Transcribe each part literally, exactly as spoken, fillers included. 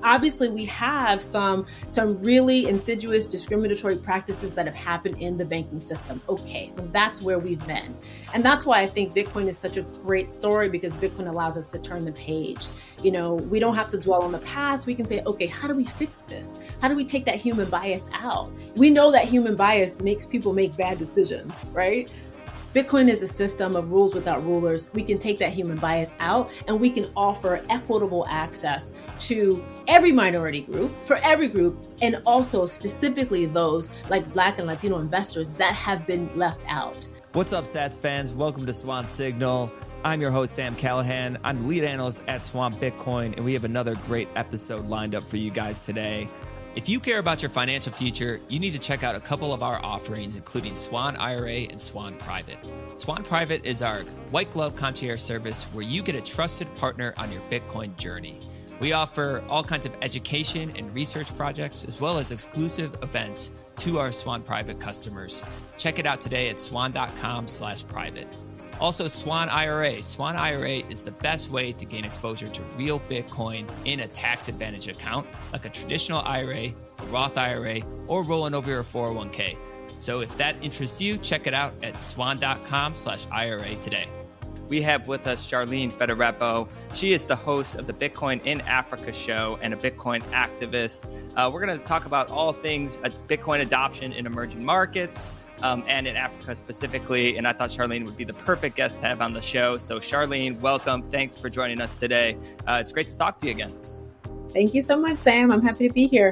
obviously we have some, some really insidious discriminatory practices that have happened in the banking system. Okay, so that's where we've been. And that's why I think Bitcoin is such a great story, because Bitcoin allows us to turn the page. You know, we don't have to dwell on the past. We can say, okay, how do we fix this? How do we take that human bias out? We know that human bias makes people make bad decisions, right? Bitcoin is a system of rules without rulers. We can take that human bias out, and we can offer equitable access to every minority group, for every group, and also specifically those like Black and Latino investors that have been left out. What's up, Sats fans? Welcome to Swan Signal. I'm your host, Sam Callahan. I'm the lead analyst at Swan Bitcoin, and we have another great episode lined up for you guys today. If you care about your financial future, you need to check out a couple of our offerings, including Swan I R A and Swan Private. Swan Private is our white glove concierge service where you get a trusted partner on your Bitcoin journey. We offer all kinds of education and research projects, as well as exclusive events to our Swan Private customers. Check it out today at swan.com slash private. Also, Swan I R A. Swan I R A is the best way to gain exposure to real Bitcoin in a tax-advantaged account, like a traditional I R A, a Roth I R A, or rolling over your four oh one k. So if that interests you, check it out at swan.com slash IRA today. We have with us Charlene Federepo. She is the host of the Bitcoin in Africa show and a Bitcoin activist. Uh, we're going to talk about all things uh, Bitcoin adoption in emerging markets, Um, and in Africa specifically. And I thought Charlene would be the perfect guest to have on the show. So Charlene, welcome. Thanks for joining us today. Uh, it's great to talk to you again. Thank you so much, Sam. I'm happy to be here.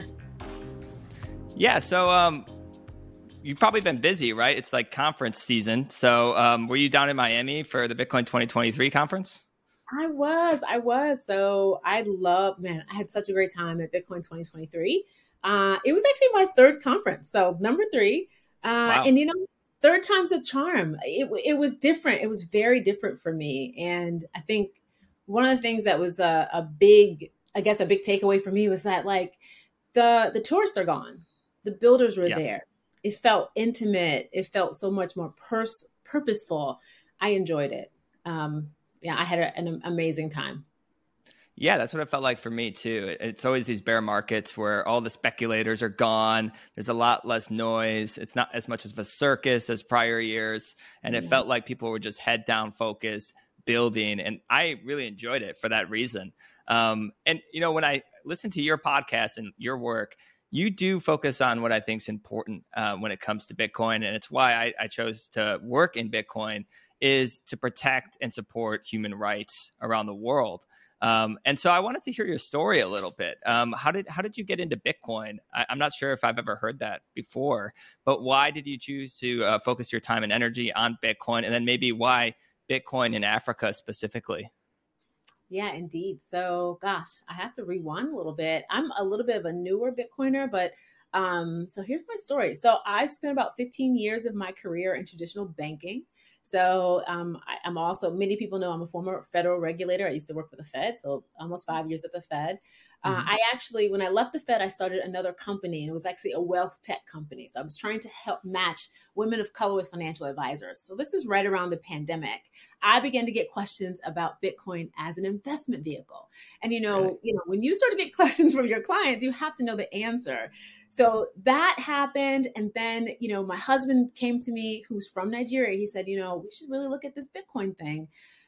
Yeah. So um, you've probably been busy, right? It's like conference season. So um, were you down in Miami for the Bitcoin twenty twenty-three conference? I was, I was. So I love, man, I had such a great time at Bitcoin twenty twenty-three. Uh, it was actually my third conference. So number three. Uh, wow. And, you know, third time's a charm. It, it was different. It was very different for me. And I think one of the things that was a, a big, I guess, a big takeaway for me was that, like, the, the tourists are gone. The builders were yeah. there. It felt intimate. It felt so much more pers- purposeful. I enjoyed it. Um, yeah, I had a, an amazing time. Yeah, that's what it felt like for me too. It's always these bear markets where all the speculators are gone. There's a lot less noise. It's not as much of a circus as prior years. And it Yeah. felt like people were just head down focused, building. And I really enjoyed it for that reason. Um, and, you know, when I listen to your podcast and your work, you do focus on what I think is important uh, when it comes to Bitcoin. And it's why I, I chose to work in Bitcoin, is to protect and support human rights around the world. Um, and so I wanted to hear your story a little bit. Um, how did how did you get into Bitcoin? I, I'm not sure if I've ever heard that before, but why did you choose to uh, focus your time and energy on Bitcoin? And then maybe why Bitcoin in Africa specifically? Yeah, indeed. So, gosh, I have to rewind a little bit. I'm a little bit of a newer Bitcoiner, but um, so here's my story. So I spent about fifteen years of my career in traditional banking. So um, I, I'm also, many people know I'm a former federal regulator. I used to work for the Fed, so almost five years at the Fed. Uh, mm-hmm. I actually, when I left the Fed, I started another company, and it was actually a wealth tech company. So I was trying to help match women of color with financial advisors. So this is right around the pandemic. I began to get questions about Bitcoin as an investment vehicle. And, you know, right. you know, when you sort of get questions from your clients, you have to know the answer. So that happened. And then, you know, my husband came to me, who's from Nigeria. He said, you know, we should really look at this Bitcoin thing.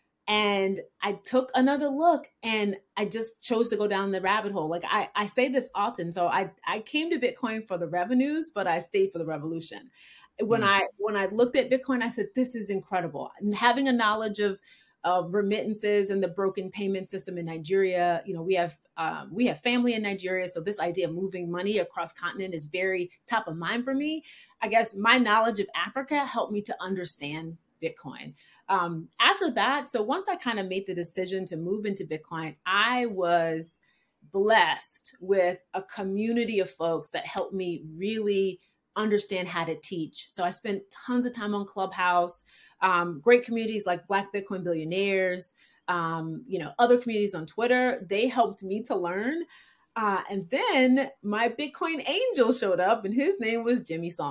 And I took another look, and I just chose to go down the rabbit hole. Like I, I say this often. So I, I came to Bitcoin for the revenues, but I stayed for the revolution. When mm. I when I looked at Bitcoin, I said, this is incredible. And having a knowledge of of remittances and the broken payment system in Nigeria, you know, we have um, we have family in Nigeria, so this idea of moving money across continent is very top of mind for me. I guess my knowledge of Africa helped me to understand Bitcoin. Um, after that, so once I kind of made the decision to move into Bitcoin, I was blessed with a community of folks that helped me really understand how to teach. So I spent tons of time on Clubhouse, um, great communities like Black Bitcoin Billionaires, um, you know, other communities on Twitter. They helped me to learn. Uh, and then my Bitcoin angel showed up, and his name was Jimmy Song.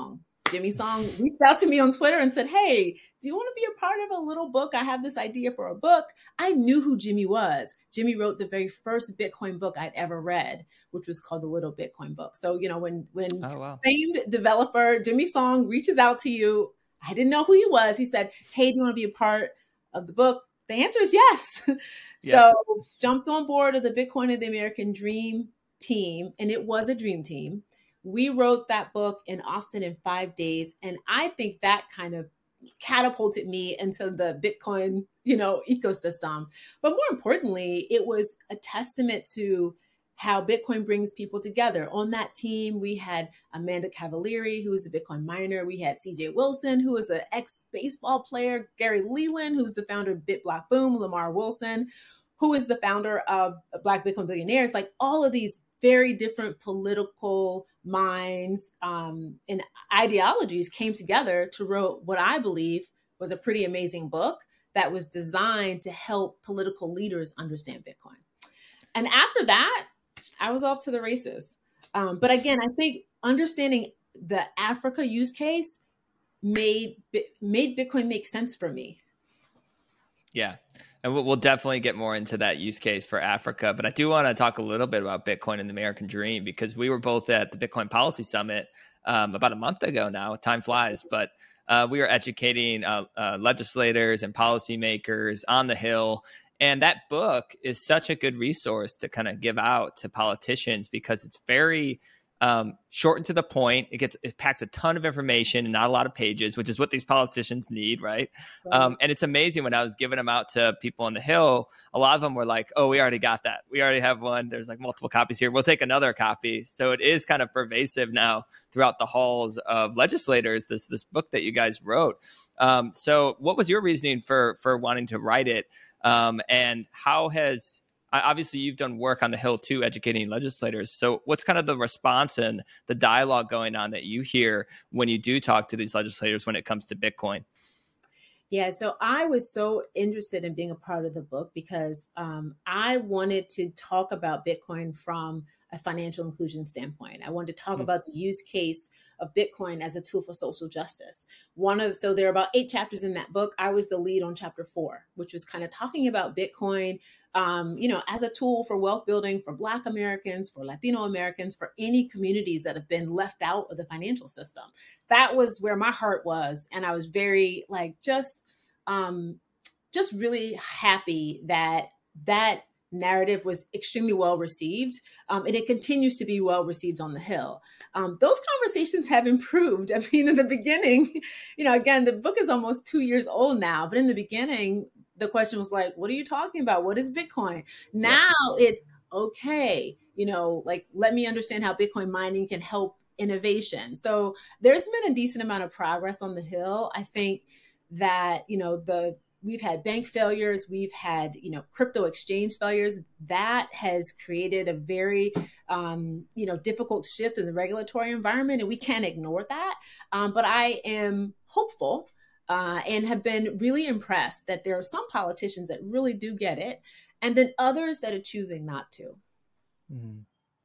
Jimmy Song reached out to me on Twitter and said, hey, do you want to be a part of a little book? I have this idea for a book. I knew who Jimmy was. Jimmy wrote the very first Bitcoin book I'd ever read, which was called The Little Bitcoin Book. So, you know, when, when oh, wow. famed developer Jimmy Song reaches out to you, I didn't know who he was. He said, hey, do you want to be a part of the book? The answer is yes. Yeah. So jumped on board of the Bitcoin and the American Dream team, and it was a dream team. We wrote that book in Austin in five days. And I think that kind of catapulted me into the Bitcoin, you know, ecosystem. But more importantly, it was a testament to how Bitcoin brings people together. On that team, we had Amanda Cavalieri, who is a Bitcoin miner. We had C J Wilson, who is an ex-baseball player. Gary Leland, who's the founder of BitBlock Boom. Lamar Wilson, who is the founder of Black Bitcoin Billionaires. Like all of these very different political minds um, and ideologies came together to wrote what I believe was a pretty amazing book that was designed to help political leaders understand Bitcoin. And after that, I was off to the races. Um, but again, I think understanding the Africa use case made made Bitcoin make sense for me. Yeah. And we'll definitely get more into that use case for Africa. But I do want to talk a little bit about Bitcoin and the American Dream, because we were both at the Bitcoin Policy Summit um, about a month ago now. Time flies. But uh, we were educating uh, uh, legislators and policymakers on the Hill. And that book is such a good resource to kind of give out to politicians, because it's very um, short and to the point. It gets it packs a ton of information and not a lot of pages, which is what these politicians need, right? right. Um, and it's amazing when I was giving them out to people on the Hill, a lot of them were like, "Oh, we already got that. We already have one. There's like multiple copies here. We'll take another copy." So it is kind of pervasive now throughout the halls of legislators. This this book that you guys wrote. Um, so what was your reasoning for for wanting to write it? Um, and how has, obviously you've done work on the Hill too, educating legislators. So what's kind of the response and the dialogue going on that you hear when you do talk to these legislators when it comes to Bitcoin? Yeah, so I was so interested in being a part of the book because um, I wanted to talk about Bitcoin from a financial inclusion standpoint. I wanted to talk mm. about the use case of Bitcoin as a tool for social justice. One of so there are about eight chapters in that book. I was the lead on chapter four, which was kind of talking about Bitcoin, um, you know, as a tool for wealth building for Black Americans, for Latino Americans, for any communities that have been left out of the financial system. That was where my heart was, and I was very like just, um, just really happy that that narrative was extremely well received, um, and it continues to be well received on the Hill. Um, those conversations have improved. I mean, in the beginning, you know, again, the book is almost two years old now, but in the beginning, the question was like, what are you talking about? What is Bitcoin? Now yeah. It's okay, you know, like, let me understand how Bitcoin mining can help innovation. So there's been a decent amount of progress on the Hill. I think that, you know, the We've had bank failures. We've had, you know, crypto exchange failures. That has created a very, um, you know, difficult shift in the regulatory environment, and we can't ignore that. Um, but I am hopeful uh, and have been really impressed that there are some politicians that really do get it, and then others that are choosing not to. Mm-hmm.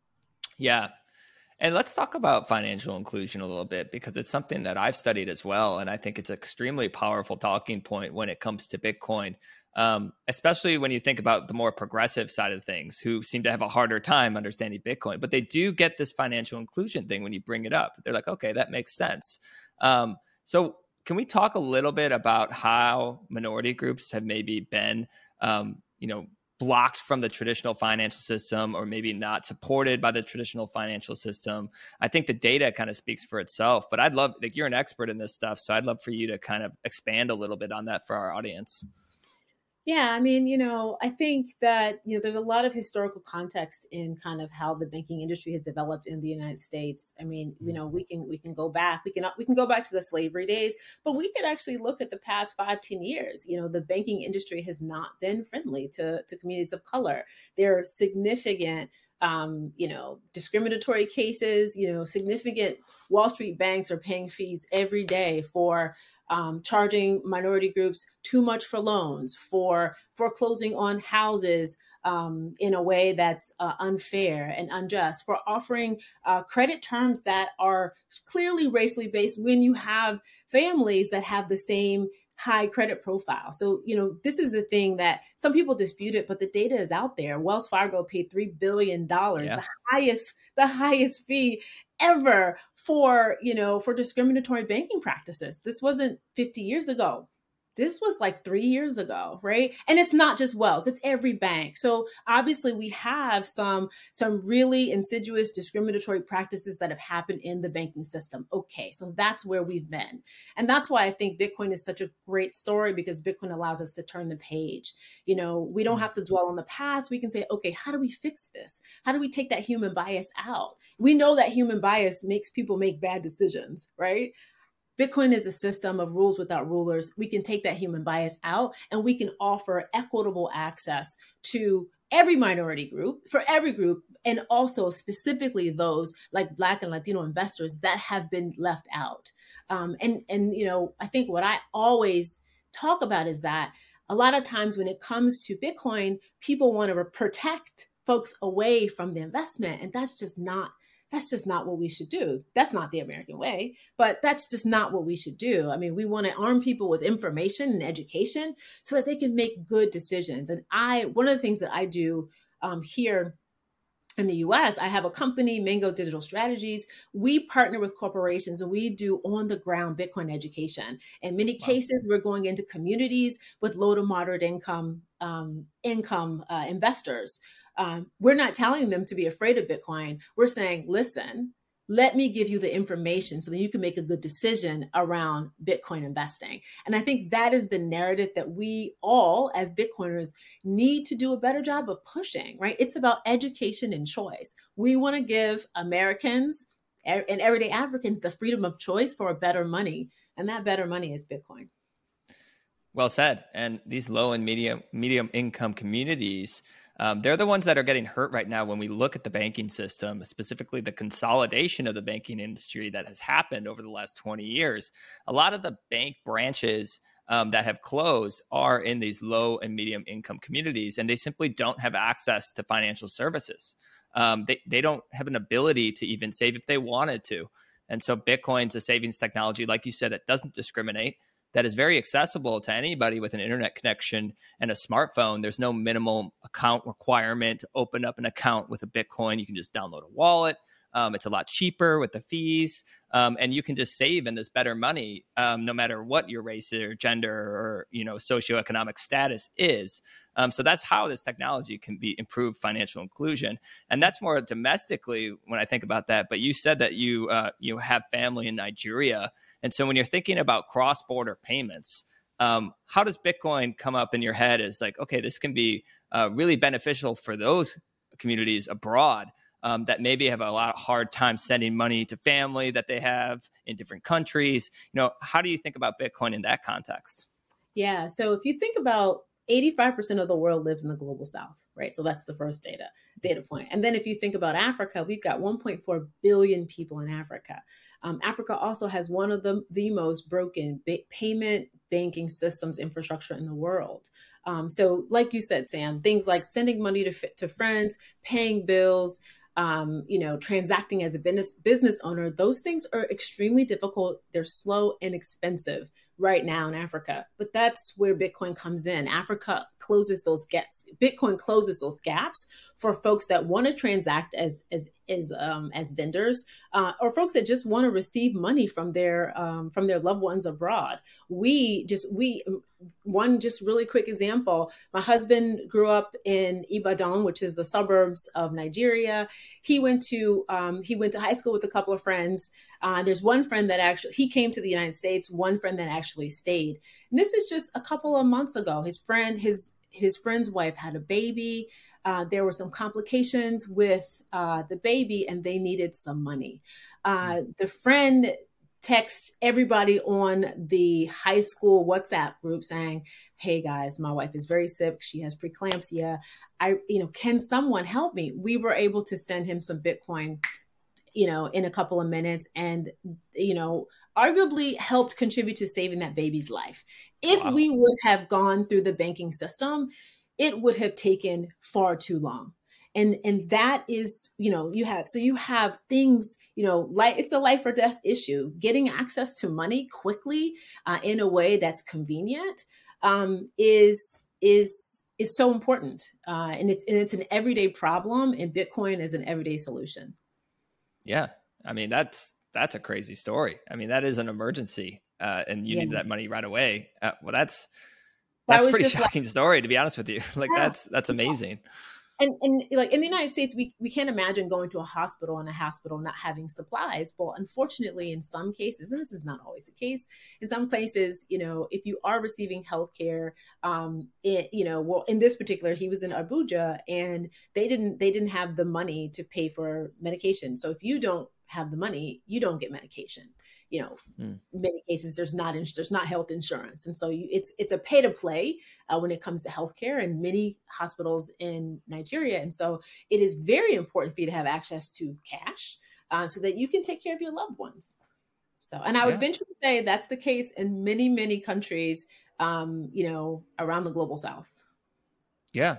Yeah. And let's talk about financial inclusion a little bit, because it's something that I've studied as well. And I think it's an extremely powerful talking point when it comes to Bitcoin, um, especially when you think about the more progressive side of things, who seem to have a harder time understanding Bitcoin. But they do get this financial inclusion thing when you bring it up. They're like, okay, that makes sense. Um, so can we talk a little bit about how minority groups have maybe been, um, you know, blocked from the traditional financial system, or maybe not supported by the traditional financial system? I think the data kind of speaks for itself, but I'd love, like, you're an expert in this stuff, so I'd love for you to kind of expand a little bit on that for our audience. Yeah, I mean, you know, I think that, you know, there's a lot of historical context in kind of how the banking industry has developed in the United States. I mean, you know, we can we can go back, we can we can go back to the slavery days, but we could actually look at the past five, ten years. You know, the banking industry has not been friendly to, to communities of color. There are significant Um, you know, discriminatory cases. You know, significant Wall Street banks are paying fees every day for um, charging minority groups too much for loans, for foreclosing on houses um, in a way that's uh, unfair and unjust, for offering uh, credit terms that are clearly racially based when you have families that have the same high credit profile. So, you know, this is the thing that some people dispute it, but the data is out there. Wells Fargo paid three billion dollars, yeah. the highest, the highest fee ever for, you know, for discriminatory banking practices. This wasn't fifty years ago. This was like three years ago, right? And it's not just Wells, it's every bank. So obviously we have some, some really insidious discriminatory practices that have happened in the banking system. Okay, so that's where we've been. And that's why I think Bitcoin is such a great story, because Bitcoin allows us to turn the page. You know, we don't have to dwell on the past. We can say, okay, how do we fix this? How do we take that human bias out? We know that human bias makes people make bad decisions, right? Bitcoin is a system of rules without rulers. We can take that human bias out, and we can offer equitable access to every minority group, for every group, and also specifically those like Black and Latino investors that have been left out. Um, and, and, you know, I think what I always talk about is that a lot of times when it comes to Bitcoin, people want to protect folks away from the investment. And that's just not That's just not what we should do. That's not the American way, but that's just not what we should do. I mean, we want to arm people with information and education so that they can make good decisions. And I, one of the things that I do um, here in the U S, I have a company, Mango Digital Strategies. We partner with corporations and we do on the ground Bitcoin education. In many wow. cases, we're going into communities with low to moderate income um, income uh, investors. Um, we're not telling them to be afraid of Bitcoin. We're saying, listen, let me give you the information so that you can make a good decision around Bitcoin investing. And I think that is the narrative that we all as Bitcoiners need to do a better job of pushing, right? It's about education and choice. We want to give Americans and everyday Africans the freedom of choice for a better money. And that better money is Bitcoin. Well said. And these low and medium medium income communities, Um, they're the ones that are getting hurt right now when we look at the banking system, specifically the consolidation of the banking industry that has happened over the last twenty years. A lot of the bank branches um, that have closed are in these low and medium income communities, and they simply don't have access to financial services. Um, they, they don't have an ability to even save if they wanted to. And so Bitcoin's a savings technology, like you said, that doesn't discriminate, that is very accessible to anybody with an internet connection and a smartphone. There's no minimum account requirement to open up an account with a Bitcoin. You can just download a wallet. Um, it's a lot cheaper with the fees. Um, and you can just save in this better money, um, no matter what your race or gender or, you know, socioeconomic status is. Um, so that's how this technology can be improved financial inclusion. And that's more domestically when I think about that. But you said that you, uh, you have family in Nigeria. And so when you're thinking about cross-border payments, um, how does Bitcoin come up in your head as like, okay, this can be uh, really beneficial for those communities abroad um, that maybe have a lot of hard time sending money to family that they have in different countries? You know, how do you think about Bitcoin in that context? Yeah. So if you think about eighty-five percent of the world lives in the global south, right? So that's the first data data point. And then if you think about Africa, we've got one point four billion people in Africa. Um, Africa also has one of the, the most broken ba- payment banking systems infrastructure in the world. Um, so like you said, Sam, things like sending money to, to friends, paying bills, um, you know, transacting as a business business owner, those things are extremely difficult. They're slow and expensive right now in Africa. But that's where Bitcoin comes in. Africa closes those gaps. Bitcoin closes those gaps for folks that want to transact as as as um, as vendors, uh, or folks that just want to receive money from their um, from their loved ones abroad. We just we one just really quick example. My husband grew up in Ibadan, which is the suburbs of Nigeria. He went to um, he went to high school with a couple of friends. Uh, there's one friend that actually he came to the United States. One friend that actually stayed. And this is just a couple of months ago. His friend his his friend's wife had a baby. Uh, there were some complications with uh, the baby and they needed some money. Uh, the friend texted everybody on the high school WhatsApp group saying, hey guys, my wife is very sick. She has preeclampsia. I, you know, can someone help me? We were able to send him some Bitcoin, you know, in a couple of minutes and, you know, arguably helped contribute to saving that baby's life. If wow. we would have gone through the banking system, it would have taken far too long. And, and that is, you know, you have, so you have things, you know, like it's a life or death issue. Getting access to money quickly uh, in a way that's convenient um, is, is, is so important. Uh, and it's, and it's an everyday problem, and Bitcoin is an everyday solution. Yeah. I mean, that's, that's a crazy story. I mean, that is an emergency uh, and you yeah. need that money right away. Uh, well, that's, that's a pretty shocking like, story, to be honest with you. Like yeah. that's, that's amazing. And, and like in the United States, we, we can't imagine going to a hospital and a hospital not having supplies. Well, unfortunately, in some cases, and this is not always the case, in some places, you know, if you are receiving healthcare, um, it, you know, well, in this particular, he was in Abuja and they didn't they didn't have the money to pay for medication. So if you don't have the money, you don't get medication. You know, mm. in many cases there's not there's not health insurance, and so you, it's it's a pay to play uh, when it comes to healthcare in many hospitals in Nigeria, and so it is very important for you to have access to cash uh, so that you can take care of your loved ones. So, and I would yeah. venture to say that's the case in many many countries, um, you know, around the global South. Yeah,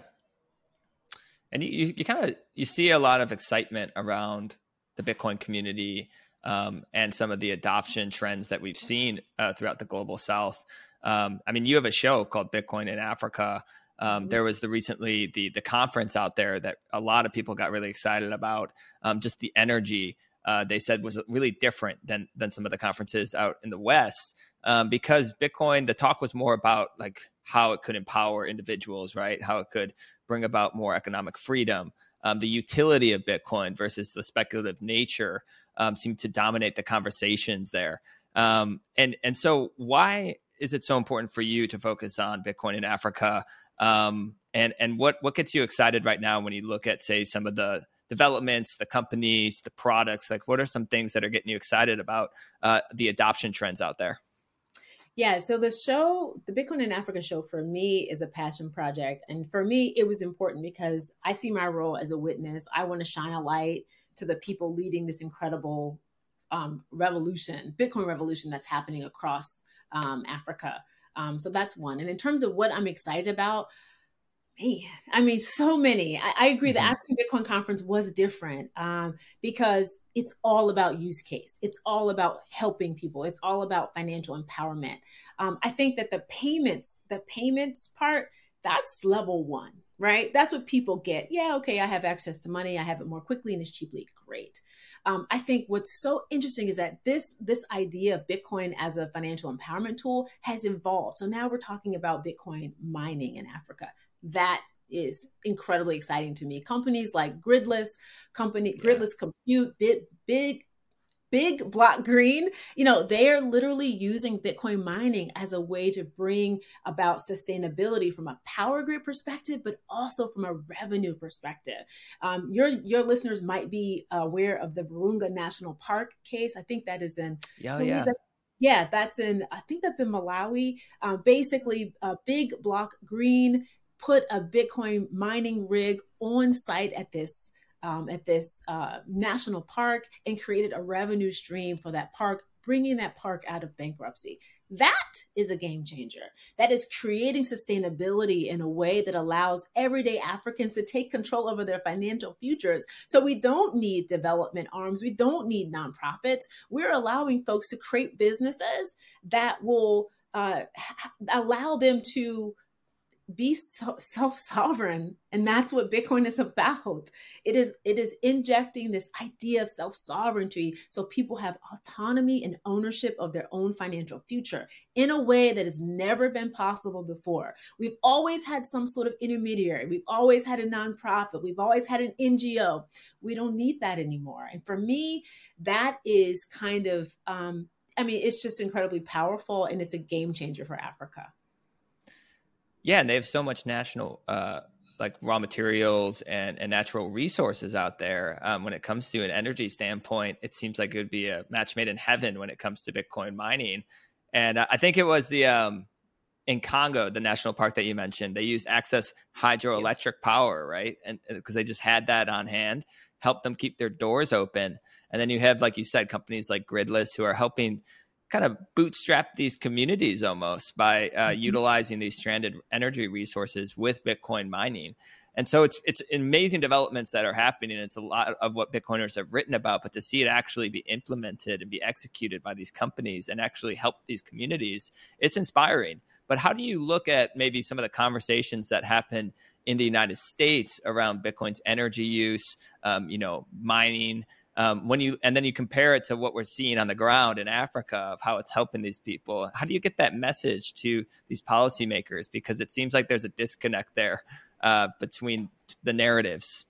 and you you kind of you see a lot of excitement around the Bitcoin community. Um, and some of the adoption trends that we've seen uh, throughout the global South. Um, I mean, you have a show called Bitcoin in Africa. Um, mm-hmm. There was the recently the the conference out there that a lot of people got really excited about. Um, just the energy uh, they said was really different than than some of the conferences out in the West um, because Bitcoin. The talk was more about like how it could empower individuals, right? How it could bring about more economic freedom. Um, the utility of Bitcoin versus the speculative nature um, seemed to dominate the conversations there. Um, and, and so why is it so important for you to focus on Bitcoin in Africa? Um, and, and what, what gets you excited right now when you look at, say, some of the developments, the companies, the products? Like, what are some things that are getting you excited about uh, the adoption trends out there? Yeah, so the show, the Bitcoin in Africa show, for me is a passion project. And for me, it was important because I see my role as a witness. I want to shine a light to the people leading this incredible um, revolution, Bitcoin revolution that's happening across um, Africa. Um, so that's one. And in terms of what I'm excited about, man, I mean, so many. I, I agree. Mm-hmm. The African Bitcoin Conference was different um, because it's all about use case. It's all about helping people. It's all about financial empowerment. Um, I think that the payments, the payments part, that's level one, right? That's what people get. Yeah, okay, I have access to money. I have it more quickly and it's cheaply. Great. Um, I think what's so interesting is that this, this idea of Bitcoin as a financial empowerment tool has evolved. So now we're talking about Bitcoin mining in Africa. That is incredibly exciting to me. Companies like Gridless, company yeah. Gridless Compute, big, big, big Block Green, you know, they are literally using Bitcoin mining as a way to bring about sustainability from a power grid perspective, but also from a revenue perspective. Um, your your listeners might be aware of the Virunga National Park case. I think that is in. Yeah, yeah. That, yeah, that's in. I think that's in Malawi. Uh, basically, a big Block Green put a Bitcoin mining rig on site at this um, at this uh, national park and created a revenue stream for that park, bringing that park out of bankruptcy. That is a game changer. That is creating sustainability in a way that allows everyday Africans to take control over their financial futures. So we don't need development arms. We don't need nonprofits. We're allowing folks to create businesses that will uh, allow them to be self-sovereign. And that's what Bitcoin is about. It is, it is injecting this idea of self-sovereignty so people have autonomy and ownership of their own financial future in a way that has never been possible before. We've always had some sort of intermediary. We've always had a nonprofit. We've always had an N G O. We don't need that anymore. And for me, that is kind of, um, I mean, it's just incredibly powerful, and it's a game changer for Africa. Yeah, and they have so much national, uh, like raw materials and, and natural resources out there. Um, when it comes to an energy standpoint, it seems like it would be a match made in heaven when it comes to Bitcoin mining. And uh, I think it was the um, in Congo, the national park that you mentioned, they used Access hydroelectric power, right? And because they just had that on hand, helped them keep their doors open. And then you have, like you said, companies like Gridless who are helping kind of bootstrap these communities almost by uh, mm-hmm. utilizing these stranded energy resources with Bitcoin mining. And so it's it's amazing developments that are happening. It's a lot of what Bitcoiners have written about, but to see it actually be implemented and be executed by these companies and actually help these communities, it's inspiring. But how do you look at maybe some of the conversations that happen in the United States around Bitcoin's energy use, um, you know, mining, um, when you and then you compare it to what we're seeing on the ground in Africa of how it's helping these people? How do you get that message to these policymakers? Because it seems like there's a disconnect there uh, between the narratives.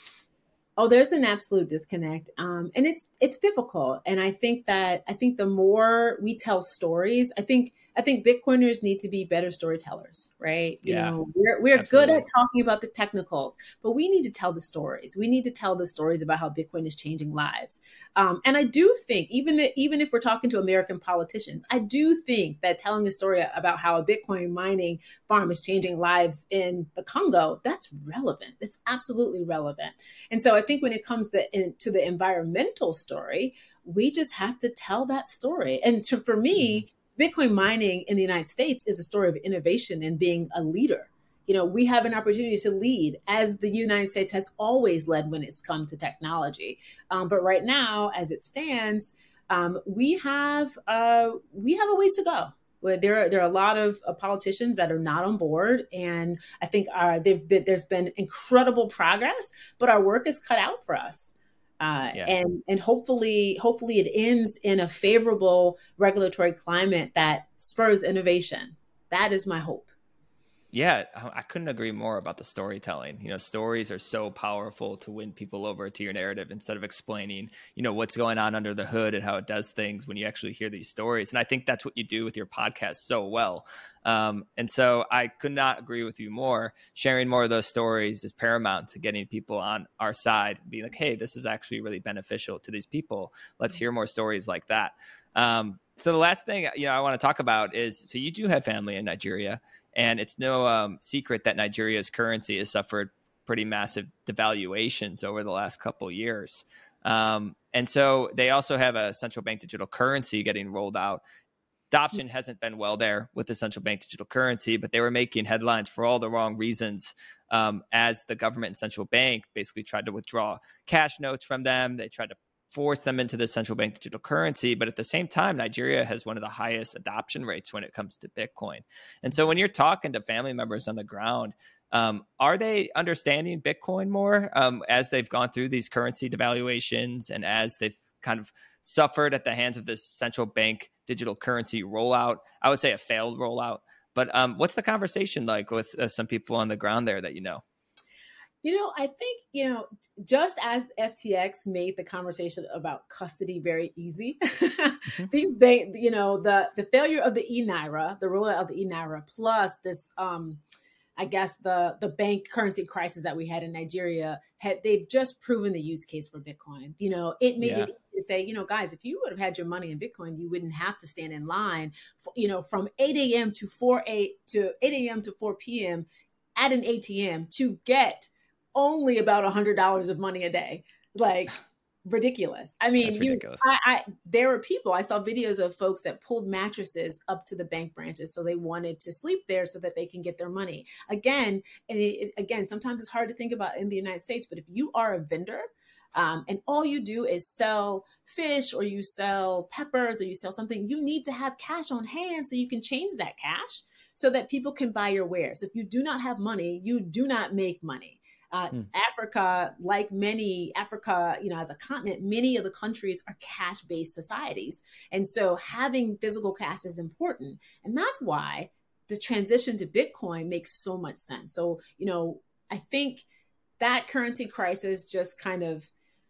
Oh, there's an absolute disconnect. Um, and it's it's difficult. And I think that I think the more we tell stories, I think I think Bitcoiners need to be better storytellers, right? You yeah, know, we're we're good at talking about the technicals, but we need to tell the stories. We need to tell the stories about how Bitcoin is changing lives. Um, and I do think, even that, even if we're talking to American politicians, I do think that telling a story about how a Bitcoin mining farm is changing lives in the Congo, that's relevant. That's absolutely relevant. And so I think when it comes to, in, to the environmental story, we just have to tell that story. And to, for me, mm-hmm. Bitcoin mining in the United States is a story of innovation and being a leader. You know, we have an opportunity to lead, as the United States has always led when it's come to technology. Um, but right now, as it stands, um, we have uh, we have a ways to go. There are, there are a lot of uh, politicians that are not on board, and I think our, they've been, there's been incredible progress, but our work is cut out for us. Uh, yeah. And and hopefully, hopefully it ends in a favorable regulatory climate that spurs innovation. That is my hope. Yeah, I couldn't agree more about the storytelling. You know, stories are so powerful to win people over to your narrative instead of explaining, you know, what's going on under the hood and how it does things when you actually hear these stories. And I think that's what you do with your podcast so well. Um, and so I could not agree with you more. Sharing more of those stories is paramount to getting people on our side, being like, hey, this is actually really beneficial to these people. Let's hear more stories like that. Um, so the last thing, you know, I want to talk about is, so you do have family in Nigeria. And it's no um, secret that Nigeria's currency has suffered pretty massive devaluations over the last couple of years. Um, and so they also have a central bank digital currency getting rolled out. Adoption hasn't been well there with the central bank digital currency, but they were making headlines for all the wrong reasons um, as the government and central bank basically tried to withdraw cash notes from them. They tried to force them into the central bank digital currency. But at the same time, Nigeria has one of the highest adoption rates when it comes to Bitcoin. And so when you're talking to family members on the ground, um, are they understanding Bitcoin more um, as they've gone through these currency devaluations and as they've kind of suffered at the hands of this central bank digital currency rollout? I would say a failed rollout. But um, what's the conversation like with uh, some people on the ground there that you know? You know, I think, you know, just as F T X made the conversation about custody very easy, mm-hmm. these bank, you know, the, the failure of the e-Naira, the rollout of the e-Naira, plus this, um, I guess the the bank currency crisis that we had in Nigeria, had they've just proven the use case for Bitcoin. You know, it made yeah. it easy to say, you know, guys, if you would have had your money in Bitcoin, you wouldn't have to stand in line, for, you know, from eight a.m. to four a to eight a.m. to four p.m. at an A T M to get only about a hundred dollars of money a day. Like, ridiculous. I mean, you, I, I, there were people, I saw videos of folks that pulled mattresses up to the bank branches. So they wanted to sleep there so that they can get their money. Again, and it, again, sometimes it's hard to think about in the United States, but if you are a vendor um, and all you do is sell fish or you sell peppers or you sell something, you need to have cash on hand so you can change that cash so that people can buy your wares. If you do not have money, you do not make money. Uh, hmm. Africa, like many Africa, you know, as a continent, many of the countries are cash-based societies. And so having physical cash is important. And that's why the transition to Bitcoin makes so much sense. So, you know, I think that currency crisis just kind of,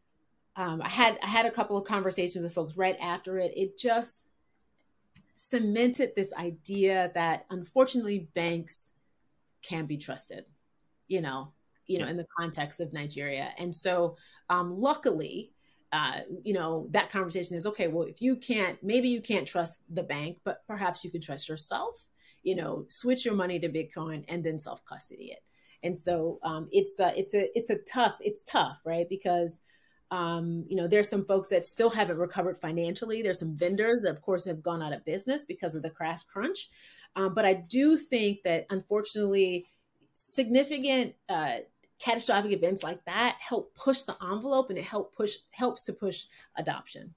um, I had, I had a couple of conversations with folks right after it. It just cemented this idea that unfortunately banks can be trusted, you know, you know, in the context of Nigeria. And so um, luckily, uh, you know, that conversation is, okay, well, if you can't, maybe you can't trust the bank, but perhaps you can trust yourself, you know, switch your money to Bitcoin and then self-custody it. And so um, it's a, it's a, it's a tough, it's tough, right? Because Um, you know, there's some folks that still haven't recovered financially. There's some vendors that, of course, have gone out of business because of the crash crunch. Um, but I do think that, unfortunately, significant uh, catastrophic events like that help push the envelope, and it help push helps to push adoption.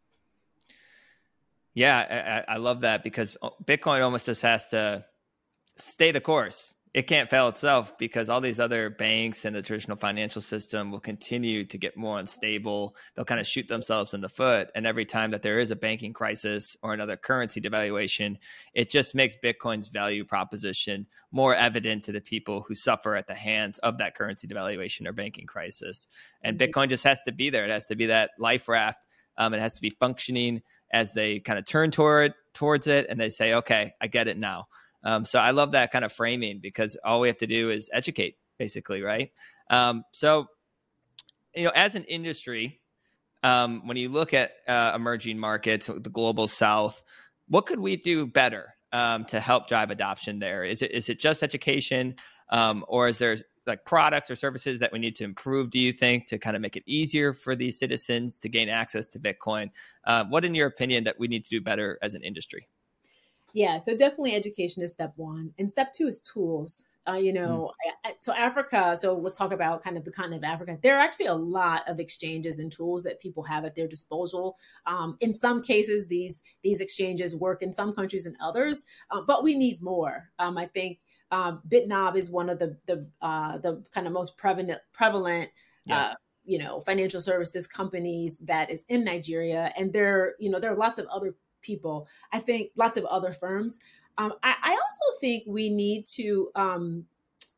Yeah, I, I love that, because Bitcoin almost just has to stay the course. It can't fail itself, because all these other banks and the traditional financial system will continue to get more unstable. They'll kind of shoot themselves in the foot. And every time that there is a banking crisis or another currency devaluation, it just makes Bitcoin's value proposition more evident to the people who suffer at the hands of that currency devaluation or banking crisis. And Bitcoin just has to be there. It has to be that life raft. Um, it has to be functioning as they kind of turn toward towards it, and they say, okay, I get it now. Um, so I love that kind of framing, because all we have to do is educate, basically, right? Um, so, you know, as an industry, um, when you look at uh, emerging markets, the global South, what could we do better um, to help drive adoption there? Is it is it just education, um, or is there like products or services that we need to improve, do you think, to kind of make it easier for these citizens to gain access to Bitcoin? Uh, what, in your opinion, that we need to do better as an industry? Yeah, so definitely education is step one. And step two is tools. Uh, you know, mm. so Africa, so let's talk about kind of the continent of Africa. There are actually a lot of exchanges and tools that people have at their disposal. Um, in some cases, these these exchanges work in some countries and others, uh, but we need more. Um, I think um, BitNob is one of the the uh, the kind of most prevalent prevalent. Yeah. Uh, you know, financial services companies that is in Nigeria, and there, you know, there are lots of other people. I think lots of other firms. Um, I, I also think we need to, um,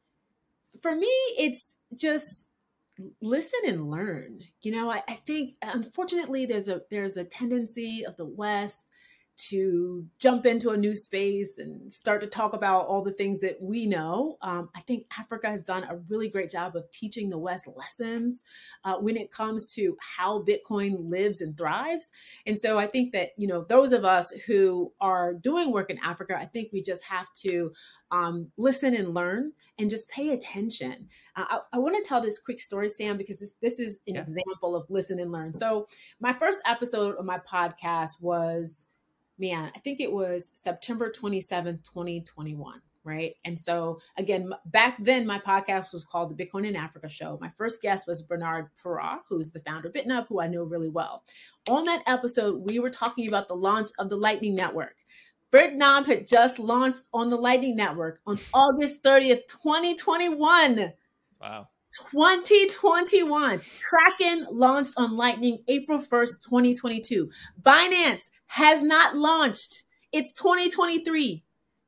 for me, it's just listen and learn. You know, I, I think, unfortunately, there's a there's a tendency of the West to jump into a new space and start to talk about all the things that we know. Um, I think Africa has done a really great job of teaching the West lessons uh, when it comes to how Bitcoin lives and thrives. And so I think that, you know, those of us who are doing work in Africa, I think we just have to um, listen and learn and just pay attention. Uh, I, I want to tell this quick story, Sam, because this, this is an yeah. example of listen and learn. So my first episode of my podcast was Man, I think it was September twenty-seventh, twenty twenty-one, right? And so again, back then my podcast was called the Bitcoin in Africa Show. My first guest was Bernard Peraw, who's the founder of BitNob, who I know really well. On that episode, we were talking about the launch of the Lightning Network. BitNob had just launched on the Lightning Network on August thirtieth, twenty twenty-one. Wow. twenty twenty-one. Kraken launched on Lightning April first, twenty twenty-two. Binance has not launched. It's twenty twenty-three.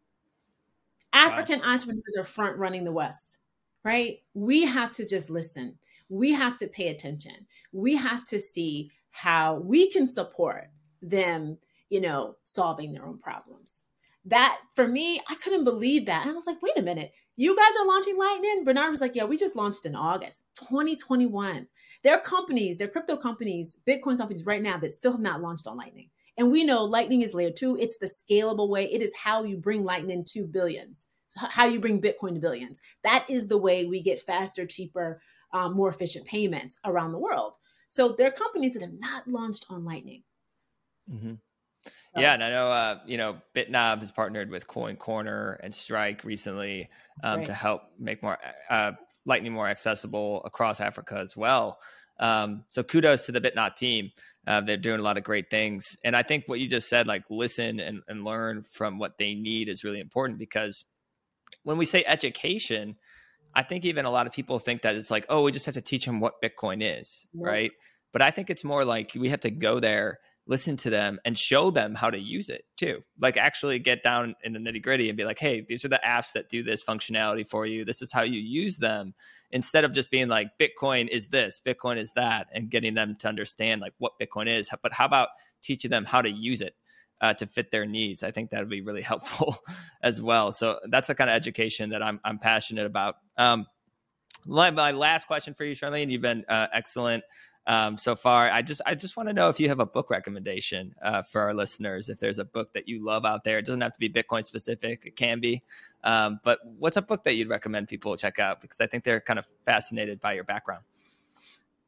African wow. entrepreneurs are front running the West, right? We have to just listen. We have to pay attention. We have to see how we can support them, you know, solving their own problems. That, for me, I couldn't believe that. And I was like, wait a minute, you guys are launching Lightning? Bernard was like, yeah, we just launched in August, twenty twenty-one. There are companies, there are crypto companies, Bitcoin companies right now that still have not launched on Lightning. And we know Lightning is layer two. It's the scalable way. It is how you bring Lightning to billions. So how you bring Bitcoin to billions. That is the way we get faster, cheaper, um, more efficient payments around the world. So there are companies that have not launched on Lightning. Mm-hmm. So, yeah, and I know, uh, you know, BitNob has partnered with Coin Corner and Strike recently um, right. to help make more uh, Lightning more accessible across Africa as well. Um, so kudos to the BitNob team. Uh, they're doing a lot of great things. And I think what you just said, like listen and, and learn from what they need, is really important, because when we say education, I think even a lot of people think that it's like, oh, we just have to teach them what Bitcoin is, yeah. right? But I think it's more like we have to go there, listen to them, and show them how to use it too. Like actually get down in the nitty gritty and be like, hey, these are the apps that do this functionality for you. This is how you use them, instead of just being like, Bitcoin is this, Bitcoin is that, and getting them to understand like what Bitcoin is. But how about teaching them how to use it uh, to fit their needs? I think that would be really helpful as well. So that's the kind of education that I'm I'm passionate about. Um, my, my last question for you, Charlene, you've been uh, excellent um, so far. I just I just want to know if you have a book recommendation uh, for our listeners. If there's a book that you love out there, it doesn't have to be Bitcoin specific. It can be. Um, but what's a book that you'd recommend people check out? Because I think they're kind of fascinated by your background. Oh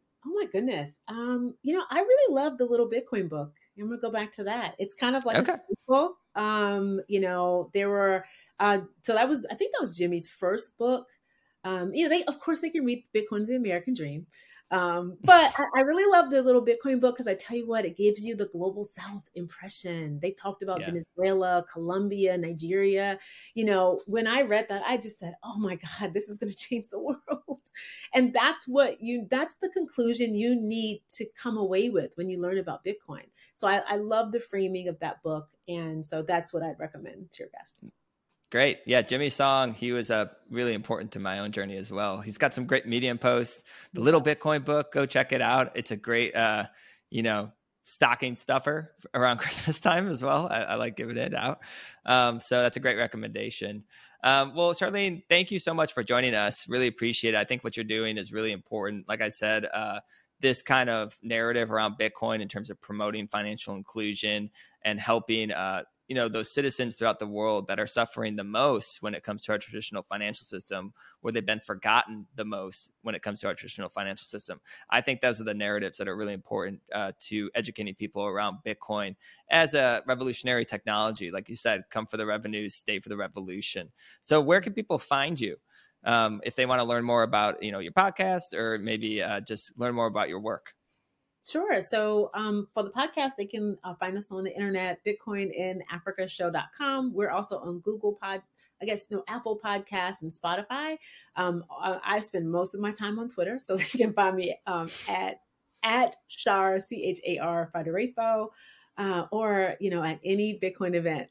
my goodness. Um, you know, I really love the Little Bitcoin book. I'm gonna go back to that. It's kind of like Okay. a sequel. Um, you know, there were uh so that was I think that was Jimmy's first book. Um, you know, they of course they can read Bitcoin the American Dream. Um, but I, I really love the Little Bitcoin book because I tell you what, it gives you the global South impression. They talked about Yeah. Venezuela, Colombia, Nigeria. You know, when I read that, I just said, oh my God, this is going to change the world. And that's what you, that's the conclusion you need to come away with when you learn about Bitcoin. So I, I love the framing of that book. And so that's what I'd recommend to your guests. Great. Yeah. Jimmy Song, he was uh, really important to my own journey as well. He's got some great Medium posts. The Little Bitcoin book, go check it out. It's a great, uh, you know, stocking stuffer around Christmas time as well. I, I like giving it out. Um, so that's a great recommendation. Um, well, Charlene, thank you so much for joining us. Really appreciate it. I think what you're doing is really important. Like I said, uh, this kind of narrative around Bitcoin in terms of promoting financial inclusion and helping, uh, you know, those citizens throughout the world that are suffering the most when it comes to our traditional financial system, where they've been forgotten the most when it comes to our traditional financial system. I think those are the narratives that are really important uh, to educating people around Bitcoin as a revolutionary technology. Like you said, come for the revenues, stay for the revolution. So where can people find you um, if they want to learn more about, you know, your podcast or maybe uh, just learn more about your work? Sure. So um, for the podcast, they can uh, find us on the internet, bitcoin in africa show dot com. We're also on Google Pod, I guess, no, Apple Podcasts and Spotify. Um, I, I spend most of my time on Twitter, so you can find me um, at at Char, C H A R, Federefo, uh, or, you know, at any Bitcoin event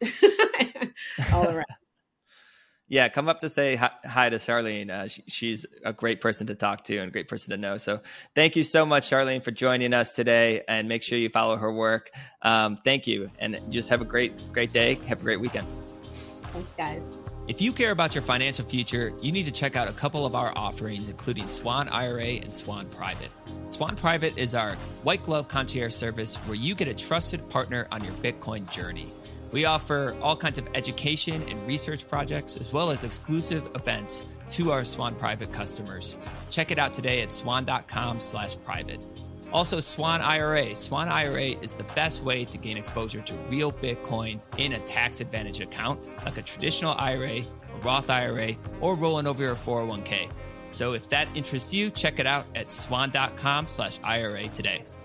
all around. Yeah, come up to say hi, hi to Charlene. Uh, she, she's a great person to talk to and a great person to know. So thank you so much, Charlene, for joining us today. And make sure you follow her work. Um, thank you. And just have a great, great day. Have a great weekend. Thanks, guys. If you care about your financial future, you need to check out a couple of our offerings, including Swan I R A and Swan Private. Swan Private is our white glove concierge service where you get a trusted partner on your Bitcoin journey. We offer all kinds of education and research projects, as well as exclusive events to our Swan Private customers. Check it out today at swan.com slash private. Also, Swan I R A. Swan I R A is the best way to gain exposure to real Bitcoin in a tax-advantaged account, like a traditional I R A, a Roth I R A, or rolling over your four oh one k. So if that interests you, check it out at swan.com slash IRA today.